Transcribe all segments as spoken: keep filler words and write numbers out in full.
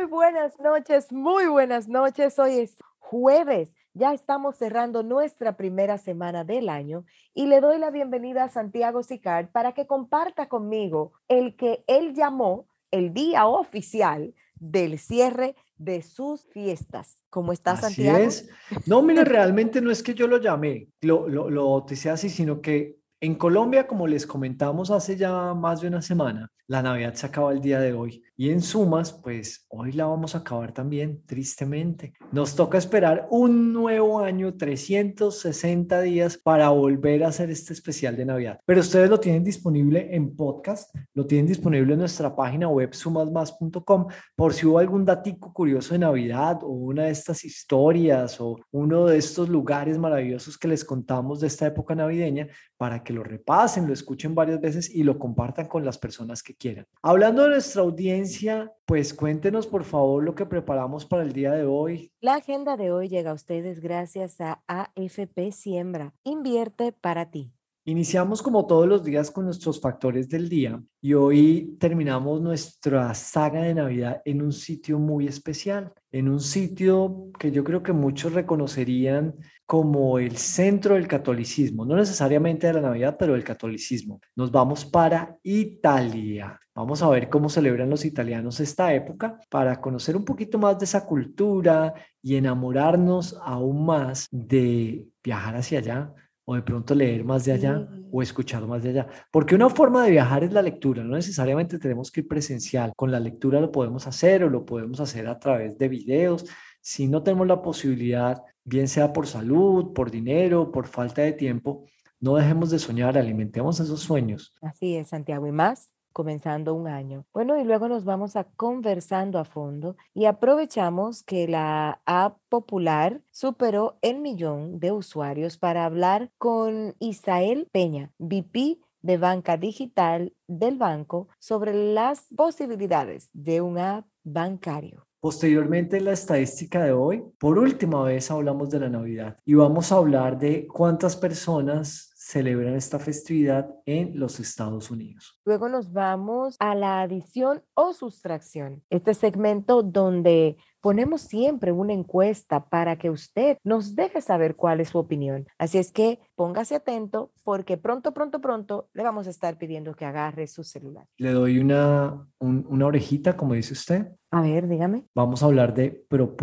buenas noches, muy buenas noches. Hoy es jueves, ya estamos cerrando nuestra primera semana del año y le doy la bienvenida a Santiago Sicard para que comparta conmigo el que él llamó el día oficial del cierre de sus fiestas. ¿Cómo está, Así Santiago? es. No, mire, realmente no es que yo lo llamé, lo, lo, lo bauticé así, sino que en Colombia, como les comentamos hace ya más de una semana, la Navidad se acaba el día de hoy. Y en sumas, pues hoy la vamos a acabar también, tristemente. Nos toca esperar un nuevo año, trescientos sesenta días para volver a hacer este especial de Navidad. Pero ustedes lo tienen disponible en podcast, lo tienen disponible en nuestra página web sumasmas punto com por si hubo algún datico curioso de Navidad o una de estas historias o uno de estos lugares maravillosos que les contamos de esta época navideña, para que lo repasen, lo escuchen varias veces y lo compartan con las personas que quieran. Hablando de nuestra audiencia, pues cuéntenos por favor lo que preparamos para el día de hoy. La agenda de hoy llega a ustedes gracias a A F P Siembra. Invierte para ti. Iniciamos como todos los días con nuestros factores del día y hoy terminamos nuestra saga de Navidad en un sitio muy especial, en un sitio que yo creo que muchos reconocerían como el centro del catolicismo, no necesariamente de la Navidad, pero del catolicismo. Nos vamos para Italia. Vamos a ver cómo celebran los italianos esta época para conocer un poquito más de esa cultura y enamorarnos aún más de viajar hacia allá o de pronto leer más de allá o Sí. escuchar más de allá. Porque una forma de viajar es la lectura, no necesariamente tenemos que ir presencial. Con la lectura lo podemos hacer o lo podemos hacer a través de videos. Si no tenemos la posibilidad, bien sea por salud, por dinero, por falta de tiempo, no dejemos de soñar, alimentemos esos sueños. Así es, Santiago, y más comenzando un año. Bueno, y luego nos vamos a conversando a fondo y aprovechamos que la app popular superó el millón de usuarios para hablar con Isael Peña, V P de banca digital del banco, sobre las posibilidades de un app bancario. Posteriormente, en la estadística de hoy, por última vez hablamos de la Navidad y vamos a hablar de cuántas personas celebran esta festividad en los Estados Unidos. Luego nos vamos a la adición o sustracción. Este segmento donde ponemos siempre una encuesta para que usted nos deje saber cuál es su opinión. Así es que póngase atento porque pronto, pronto, pronto le vamos a estar pidiendo que agarre su celular. Le doy una, un- una orejita, como dice usted. A ver, dígame. Vamos a hablar de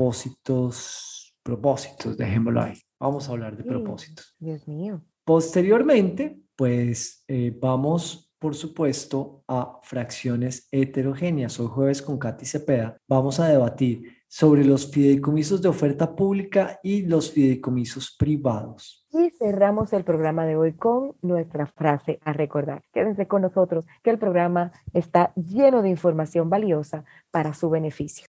propósitos, propósitos, dejémoslo ahí. Vamos a hablar de Sí, propósitos. Dios mío. Posteriormente, pues eh, vamos, por supuesto, a fracciones heterogéneas. Hoy jueves con Katy Cepeda vamos a debatir sobre los fideicomisos de oferta pública y los fideicomisos privados. Y cerramos el programa de hoy con nuestra frase a recordar. Quédense con nosotros que el programa está lleno de información valiosa para su beneficio.